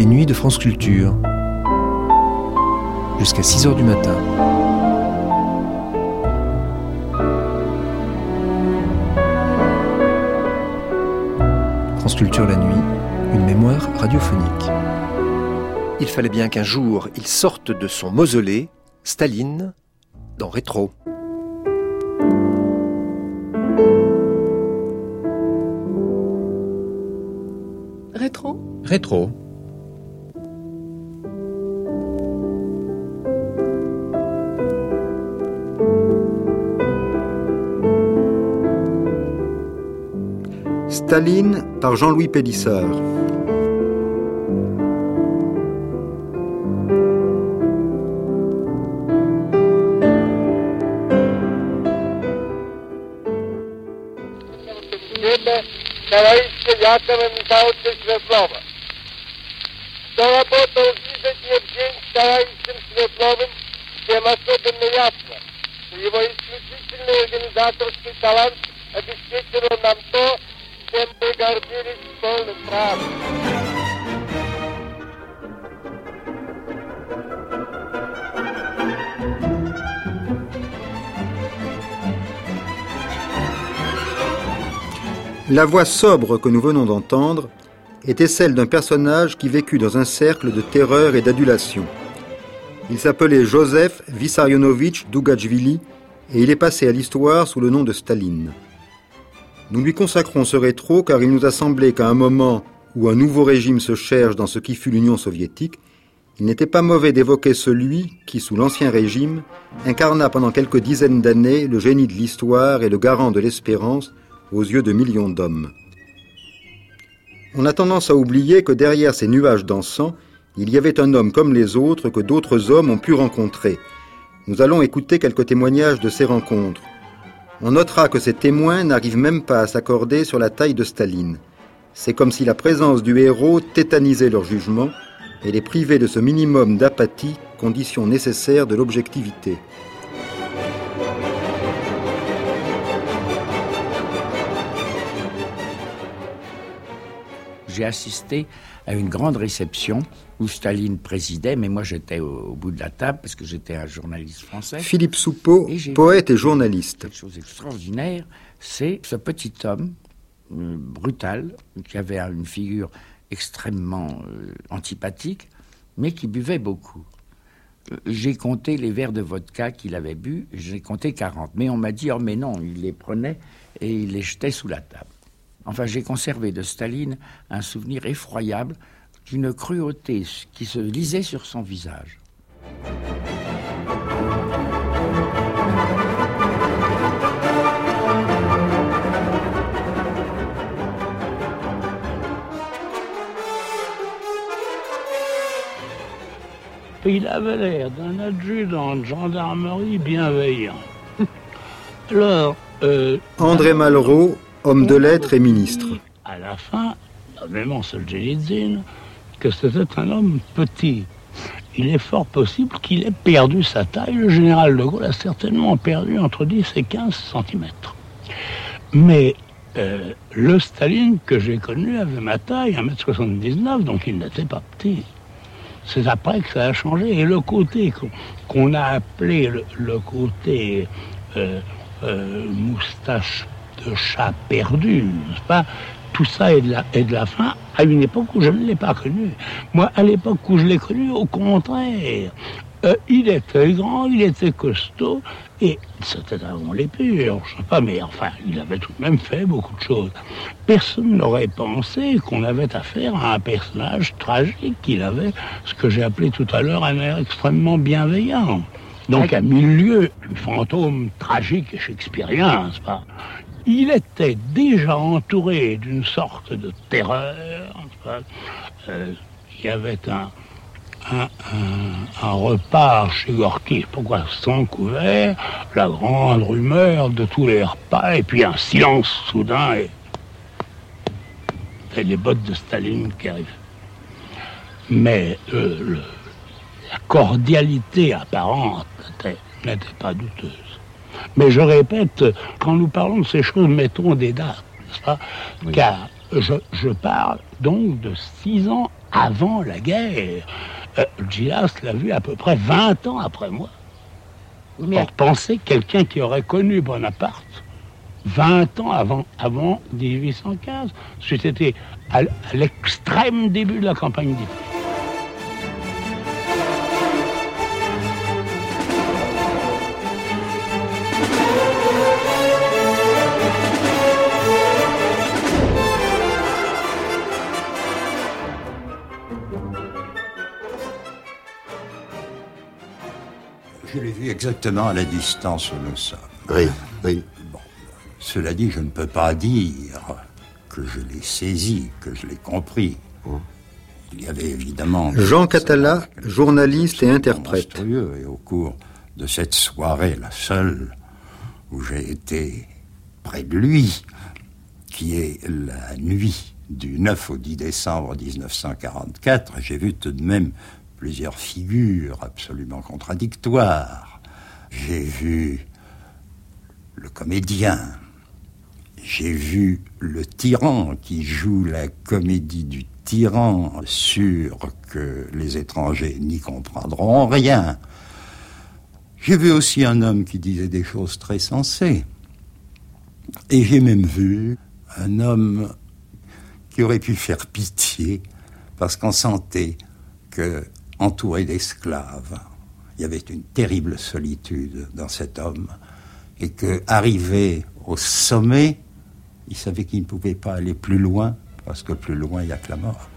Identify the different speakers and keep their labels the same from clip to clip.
Speaker 1: nuits de France Culture. Jusqu'à 6h du matin. France Culture la nuit, une mémoire radiophonique. Il fallait bien qu'un jour, il sorte de son mausolée, Staline, dans Rétro.
Speaker 2: Rétro ?
Speaker 1: Rétro.
Speaker 3: Staline par Jean-Louis Pélissard. La voix sobre que nous venons d'entendre était celle d'un personnage qui vécut dans un cercle de terreur et d'adulation. Il s'appelait Joseph Vissarionovitch Dougachvili et il est passé à l'histoire sous le nom de Staline. Nous lui consacrons ce rétro car il nous a semblé qu'à un moment où un nouveau régime se cherche dans ce qui fut l'Union soviétique, il n'était pas mauvais d'évoquer celui qui, sous l'Ancien Régime, incarna pendant quelques dizaines d'années le génie de l'histoire et le garant de l'espérance aux yeux de millions d'hommes. On a tendance à oublier que derrière ces nuages d'encens, il y avait un homme comme les autres que d'autres hommes ont pu rencontrer. Nous allons écouter quelques témoignages de ces rencontres. On notera que ces témoins n'arrivent même pas à s'accorder sur la taille de Staline. C'est comme si la présence du héros tétanisait leur jugement et les privait de ce minimum d'apathie, condition nécessaire de l'objectivité.
Speaker 4: J'ai assisté à une grande réception où Staline présidait, mais moi j'étais au bout de la table parce que j'étais un journaliste français.
Speaker 3: Philippe Soupeau, poète et journaliste.
Speaker 4: Quelque chose d'extraordinaire, c'est ce petit homme brutal, qui avait une figure extrêmement antipathique, mais qui buvait beaucoup. J'ai compté les verres de vodka qu'il avait bu, j'ai compté 40. Mais on m'a dit, oh mais non, il les prenait et il les jetait sous la table. Enfin, j'ai conservé de Staline un souvenir effroyable d'une cruauté qui se lisait sur son visage.
Speaker 5: Il avait l'air d'un adjudant de gendarmerie bienveillant. Alors,
Speaker 3: André Malraux, homme de lettres et ministre.
Speaker 5: À la fin, même en Solzhenitsyn, que c'était un homme petit. Il est fort possible qu'il ait perdu sa taille. Le général de Gaulle a certainement perdu entre 10 et 15 cm. Mais le Staline que j'ai connu avait ma taille, 1m79, donc il n'était pas petit. C'est après que ça a changé. Et le côté qu'on a appelé le côté moustache de chat perdu, n'est-ce pas ? Tout ça est de la fin à une époque où je ne l'ai pas connu. Moi, à l'époque où je l'ai connu, au contraire, il était grand, il était costaud, et c'était avant l'épure, je ne sais pas, mais enfin, il avait tout de même fait beaucoup de choses. Personne n'aurait pensé qu'on avait affaire à un personnage tragique. Il avait ce que j'ai appelé tout à l'heure un air extrêmement bienveillant. Donc à mille lieues du fantôme tragique et shakespearien, n'est-ce pas ? Il était déjà entouré d'une sorte de terreur. Il y avait un repas chez Gorky, pourquoi sans couvert, la grande rumeur de tous les repas, et puis un silence soudain, et les bottes de Staline qui arrivent. Mais la cordialité apparente n'était pas douteuse. Mais je répète, quand nous parlons de ces choses, mettons des dates, n'est-ce pas ? Oui. Car je parle donc de 6 ans avant la guerre. Gilas l'a vu à peu près 20 ans après moi.
Speaker 4: Mais
Speaker 5: Or, pensez quelqu'un qui aurait connu Bonaparte 20 ans avant 1815. C'était à l'extrême début de la campagne d'Italie.
Speaker 6: Je l'ai vu exactement à la distance où nous sommes.
Speaker 3: Oui, oui.
Speaker 6: Bon, cela dit, je ne peux pas dire que je l'ai saisi, que je l'ai compris. Il y avait évidemment...
Speaker 3: Jean Catala, journaliste et interprète.
Speaker 6: Monstrueux, et au cours de cette soirée, la seule où j'ai été près de lui, qui est la nuit du 9 au 10 décembre 1944, j'ai vu tout de même plusieurs figures absolument contradictoires. J'ai vu le comédien, j'ai vu le tyran qui joue la comédie du tyran, sûr que les étrangers n'y comprendront rien. J'ai vu aussi un homme qui disait des choses très sensées. Et j'ai même vu un homme qui aurait pu faire pitié parce qu'on sentait que, entouré d'esclaves, il y avait une terrible solitude dans cet homme et qu'arrivé au sommet, il savait qu'il ne pouvait pas aller plus loin parce que plus loin, il n'y a que la mort.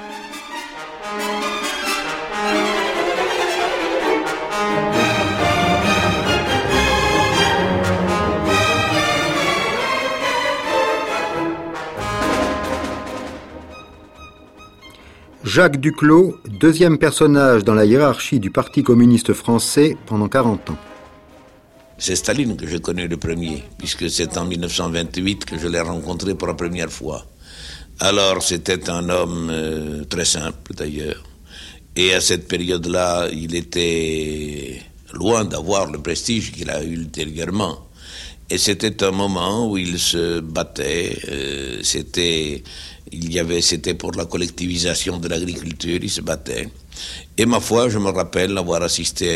Speaker 3: Jacques Duclos, deuxième personnage dans la hiérarchie du Parti communiste français pendant 40 ans.
Speaker 7: C'est Staline que j'ai connu le premier, puisque c'est en 1928 que je l'ai rencontré pour la première fois. Alors c'était un homme très simple d'ailleurs, et à cette période-là, il était loin d'avoir le prestige qu'il a eu ultérieurement. Et c'était un moment où il se battait, c'était pour la collectivisation de l'agriculture, il se battait. Et ma foi, je me rappelle avoir assisté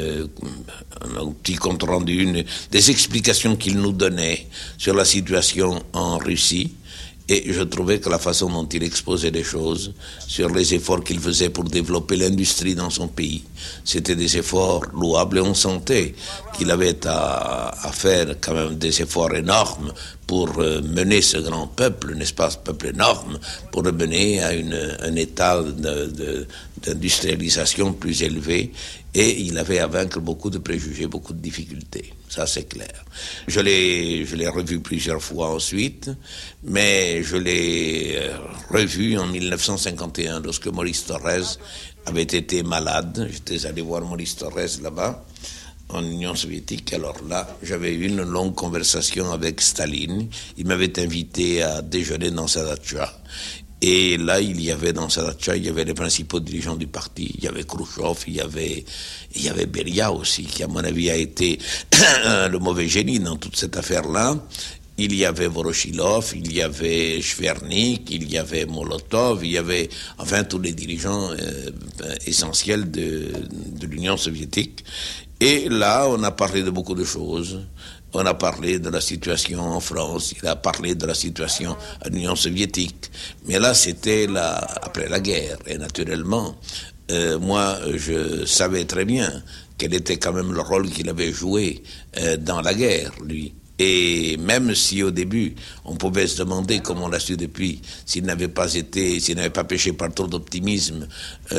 Speaker 7: à un petit compte-rendu, des explications qu'il nous donnait sur la situation en Russie. Et je trouvais que la façon dont il exposait les choses, sur les efforts qu'il faisait pour développer l'industrie dans son pays, c'était des efforts louables et on sentait qu'il avait à faire quand même des efforts énormes pour mener ce grand peuple, n'est-ce pas, ce peuple énorme, pour le mener à un état d'industrialisation plus élevé. Et il avait à vaincre beaucoup de préjugés, beaucoup de difficultés. Ça, c'est clair. Je l'ai revu plusieurs fois ensuite, mais je l'ai revu en 1951, lorsque Maurice Thorez avait été malade. J'étais allé voir Maurice Thorez là-bas, en Union soviétique. Alors là, j'avais eu une longue conversation avec Staline. Il m'avait invité à déjeuner dans sa datcha. Et là, dans sa datcha, il y avait les principaux dirigeants du parti. Il y avait Khrouchtchev, il y avait Beria aussi, qui à mon avis a été le mauvais génie dans toute cette affaire-là. Il y avait Voroshilov, il y avait Chvernik, il y avait Molotov, il y avait enfin tous les dirigeants essentiels de l'Union soviétique. Et là, on a parlé de beaucoup de choses. On a parlé de la situation en France, il a parlé de la situation à l'Union soviétique. Mais là, c'était après la guerre. Et naturellement, moi, je savais très bien quel était quand même le rôle qu'il avait joué dans la guerre, lui. Et même si au début, on pouvait se demander, comme on l'a su depuis, s'il n'avait pas péché par trop d'optimisme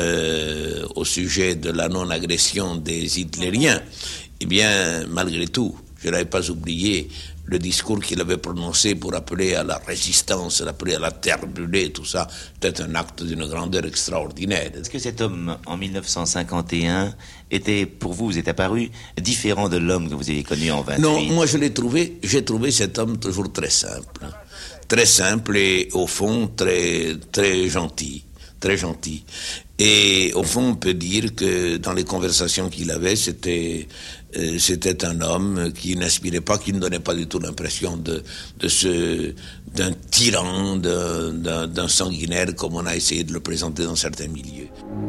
Speaker 7: au sujet de la non-agression des hitlériens, eh bien, malgré tout, je n'avais pas oublié le discours qu'il avait prononcé pour appeler à la résistance, appeler à la terre brûlée, tout ça, peut-être un acte d'une grandeur extraordinaire.
Speaker 8: Est-ce que cet homme, en 1951, vous est apparu différent de l'homme que vous avez connu en 28?
Speaker 7: Non, moi j'ai trouvé cet homme toujours très simple et au fond très, très gentil, très gentil. Et au fond, on peut dire que dans les conversations qu'il avait, c'était un homme qui n'inspirait pas, qui ne donnait pas du tout l'impression d'un tyran, d'un sanguinaire, comme on a essayé de le présenter dans certains milieux.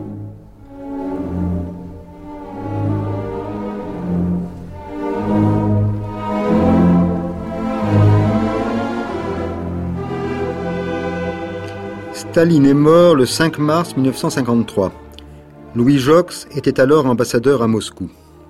Speaker 3: Staline est mort le 5 mars 1953. Louis Jox était alors ambassadeur à Moscou.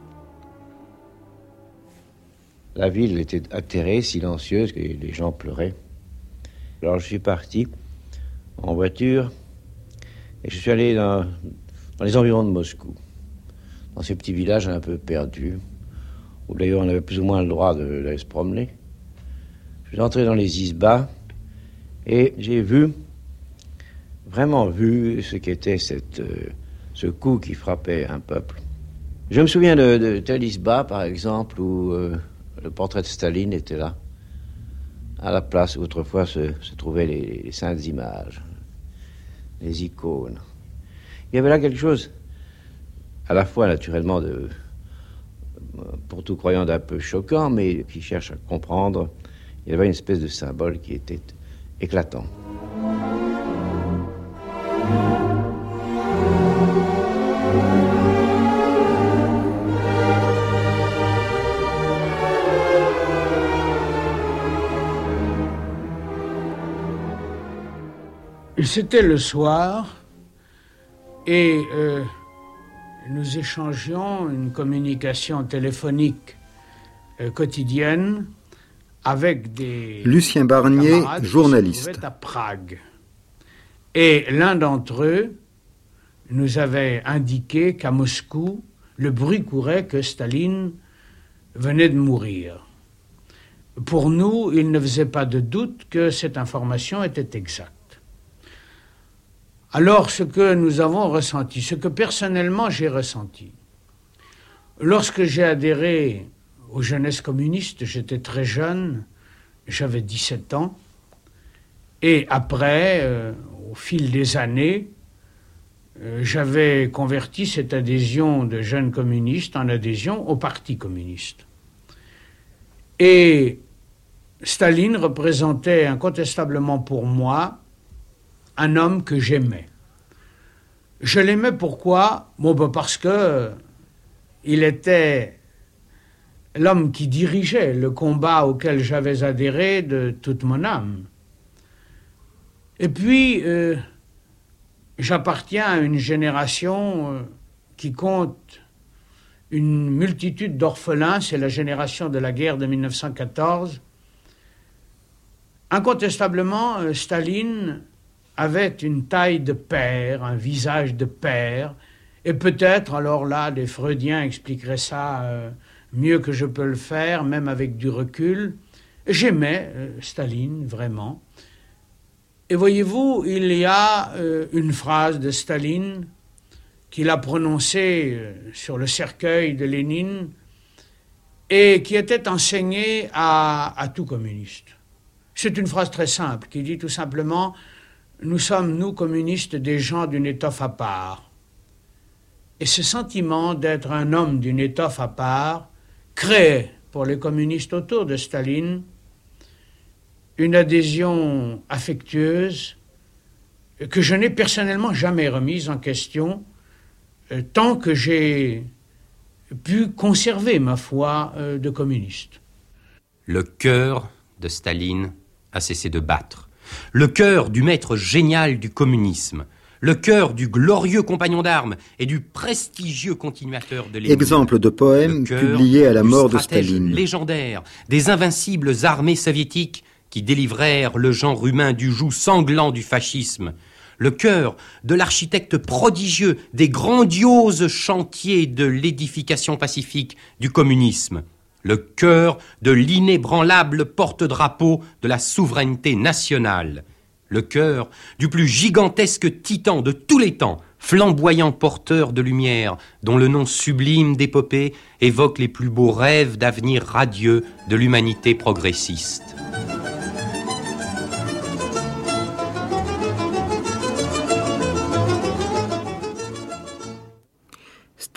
Speaker 9: La ville était atterrée, silencieuse, et les gens pleuraient. Alors je suis parti en voiture et je suis allé dans les environs de Moscou, dans ces petits villages un peu perdus, où d'ailleurs on avait plus ou moins le droit d'aller se promener. Je suis entré dans les isbas et j'ai vraiment vu ce qu'était ce coup qui frappait un peuple. Je me souviens de tel isba, par exemple, où le portrait de Staline était là, à la place où autrefois se trouvaient les saintes images, les icônes. Il y avait là quelque chose, à la fois naturellement pour tout croyant d'un peu choquant, mais qui cherche à comprendre. Il y avait une espèce de symbole qui était éclatant.
Speaker 4: C'était le soir et nous échangions une communication téléphonique quotidienne avec des
Speaker 3: Lucien Barnier, journaliste.
Speaker 4: Qui se trouvaient à Prague. Et l'un d'entre eux nous avait indiqué qu'à Moscou, le bruit courait que Staline venait de mourir. Pour nous, il ne faisait pas de doute que cette information était exacte. Alors, ce que nous avons ressenti, ce que personnellement j'ai ressenti, lorsque j'ai adhéré aux jeunesses communistes, j'étais très jeune, j'avais 17 ans, et après, au fil des années, j'avais converti cette adhésion de jeunes communistes en adhésion au Parti communiste. Et Staline représentait incontestablement pour moi un homme que j'aimais. Je l'aimais pourquoi ? Parce que il était l'homme qui dirigeait le combat auquel j'avais adhéré de toute mon âme. Et puis, j'appartiens à une génération qui compte une multitude d'orphelins, c'est la génération de la guerre de 1914. Incontestablement, Staline avait une taille de père, un visage de père, et peut-être, alors là, des Freudiens expliqueraient ça mieux que je peux le faire, même avec du recul. J'aimais Staline, vraiment. Et voyez-vous, il y a une phrase de Staline qu'il a prononcée sur le cercueil de Lénine et qui était enseignée à tout communiste. C'est une phrase très simple qui dit tout simplement « Nous sommes, nous, communistes, des gens d'une étoffe à part ». Et ce sentiment d'être un homme d'une étoffe à part créait, pour les communistes autour de Staline, une adhésion affectueuse que je n'ai personnellement jamais remise en question tant que j'ai pu conserver ma foi de communiste.
Speaker 10: Le cœur de Staline a cessé de battre. Le cœur du maître génial du communisme. Le cœur du glorieux compagnon d'armes et du prestigieux continuateur de Lénine.
Speaker 3: Exemple de poème publié à la mort de Staline.
Speaker 10: Légendaire des invincibles armées soviétiques qui délivrèrent le genre humain du joug sanglant du fascisme. Le cœur de l'architecte prodigieux des grandioses chantiers de l'édification pacifique du communisme. Le cœur de l'inébranlable porte-drapeau de la souveraineté nationale. Le cœur du plus gigantesque titan de tous les temps, flamboyant porteur de lumière, dont le nom sublime d'épopée évoque les plus beaux rêves d'avenir radieux de l'humanité progressiste.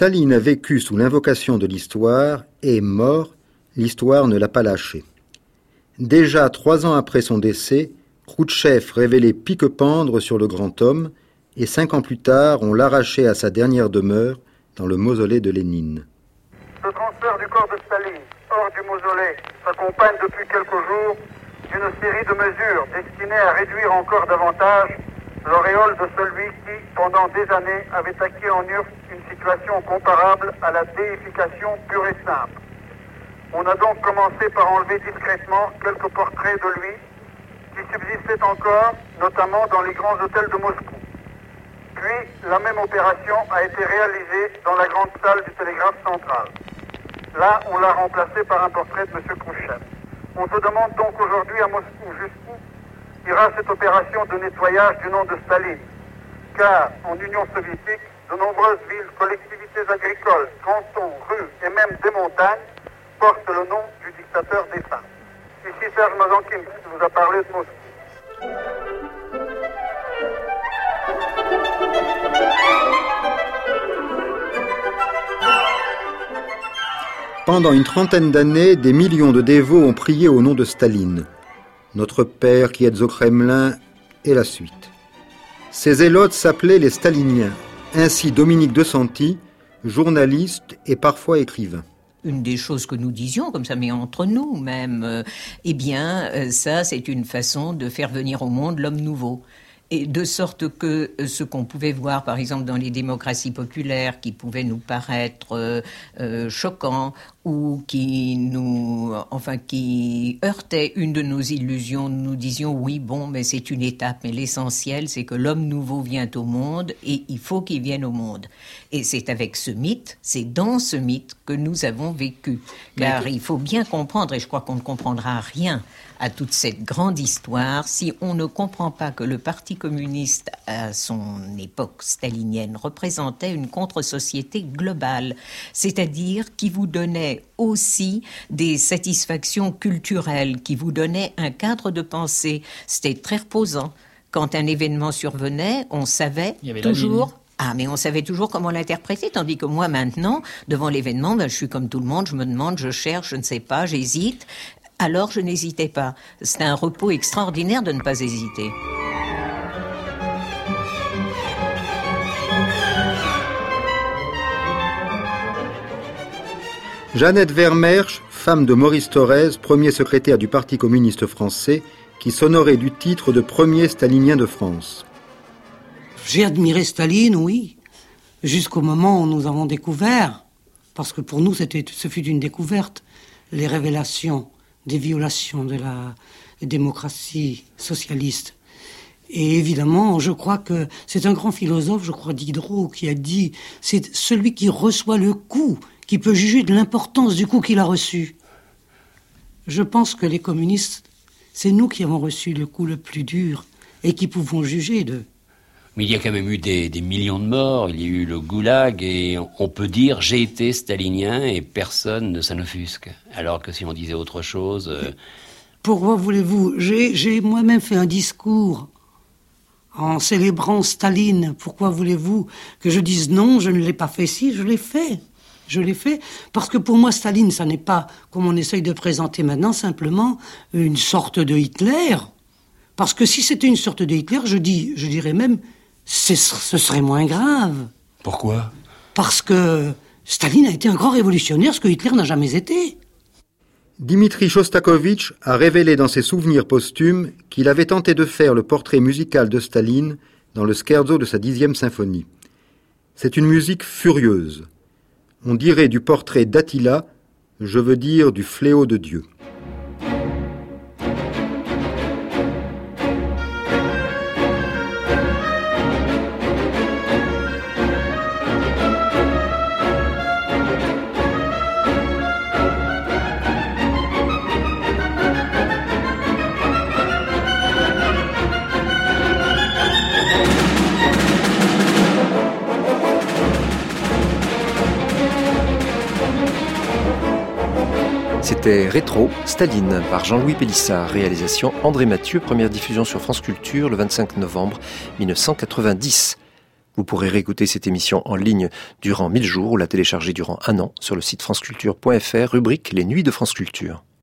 Speaker 3: Staline a vécu sous l'invocation de l'histoire et est mort, l'histoire ne l'a pas lâché. Déjà 3 ans après son décès, Khrouchtchev révélait pique-pendre sur le grand homme et 5 ans plus tard, on l'arrachait à sa dernière demeure dans le mausolée de Lénine.
Speaker 11: Ce transfert du corps de Staline hors du mausolée s'accompagne depuis quelques jours d'une série de mesures destinées à réduire encore davantage l'auréole de celui qui, pendant des années, avait acquis en URSS une situation comparable à la déification pure et simple. On a donc commencé par enlever discrètement quelques portraits de lui qui subsistaient encore, notamment dans les grands hôtels de Moscou. Puis, la même opération a été réalisée dans la grande salle du télégraphe central. Là, on l'a remplacé par un portrait de M. Khrouchtchev. On se demande donc aujourd'hui à Moscou jusqu'où ira cette opération de nettoyage du nom de Staline. Car, en Union soviétique, de nombreuses villes, collectivités agricoles, cantons, rues et même des montagnes portent le nom du dictateur défunt. Ici Serge Mazankin qui vous a parlé de Moscou.
Speaker 3: Pendant une 30aine d'années, des millions de dévots ont prié au nom de Staline. Notre Père qui êtes au Kremlin, et la suite. Ces zélotes s'appelaient les staliniens. Ainsi Dominique de Santi, journaliste et parfois écrivain.
Speaker 12: Une des choses que nous disions, comme ça, mais entre nous même, ça, c'est une façon de faire venir au monde l'homme nouveau. Et de sorte que ce qu'on pouvait voir, par exemple, dans les démocraties populaires, qui pouvaient nous paraître choquants ou qui heurtaient une de nos illusions, nous disions oui, bon, mais c'est une étape, mais l'essentiel, c'est que l'homme nouveau vient au monde et il faut qu'il vienne au monde. Et c'est avec ce mythe, c'est dans ce mythe que nous avons vécu. Car il faut bien comprendre, et je crois qu'on ne comprendra rien à toute cette grande histoire si on ne comprend pas que le Parti communiste, à son époque stalinienne, représentait une contre-société globale, c'est-à-dire qui vous donnait aussi des satisfactions culturelles, qui vous donnait un cadre de pensée. C'était très reposant. Quand un événement survenait, on savait toujours... mais on savait toujours comment l'interpréter, tandis que moi, maintenant, devant l'événement, je suis comme tout le monde, je me demande, je cherche, je ne sais pas, j'hésite. Alors, je n'hésitais pas. C'est un repos extraordinaire de ne pas hésiter.
Speaker 3: Jeannette Vermersch, femme de Maurice Thorez, premier secrétaire du Parti communiste français, qui s'honorait du titre de premier stalinien de France.
Speaker 13: J'ai admiré Staline, oui, jusqu'au moment où nous avons découvert, parce que pour nous, ce fut une découverte, les révélations des violations de la démocratie socialiste. Et évidemment, je crois que c'est un grand philosophe, je crois Diderot, qui a dit « c'est celui qui reçoit le coup qui peut juger de l'importance du coup qu'il a reçu ». Je pense que les communistes, c'est nous qui avons reçu le coup le plus dur et qui pouvons juger de...
Speaker 14: Mais il y a quand même eu des millions de morts, il y a eu le goulag, et on peut dire « j'ai été stalinien » et personne ne s'en offusque. Alors que si on disait autre chose...
Speaker 13: Pourquoi voulez-vous ? J'ai moi-même fait un discours en célébrant Staline. Pourquoi voulez-vous que je dise non, je ne l'ai pas fait? Si, je l'ai fait. Je l'ai fait parce que pour moi, Staline, ça n'est pas, comme on essaye de présenter maintenant, simplement une sorte de Hitler. Parce que si c'était une sorte de Hitler, je dirais même... ce serait moins grave.
Speaker 14: Pourquoi ?
Speaker 13: Parce que Staline a été un grand révolutionnaire, ce que Hitler n'a jamais été.
Speaker 3: Dimitri Shostakovich a révélé dans ses souvenirs posthumes qu'il avait tenté de faire le portrait musical de Staline dans le scherzo de sa 10e symphonie. C'est une musique furieuse. On dirait du portrait d'Attila, je veux dire du fléau de Dieu.
Speaker 1: C'était Rétro, Staline, par Jean-Louis Pélissard, réalisation André Mathieu, première diffusion sur France Culture le 25 novembre 1990. Vous pourrez réécouter cette émission en ligne durant 1000 jours ou la télécharger durant 1 an sur le site franceculture.fr, rubrique Les Nuits de France Culture.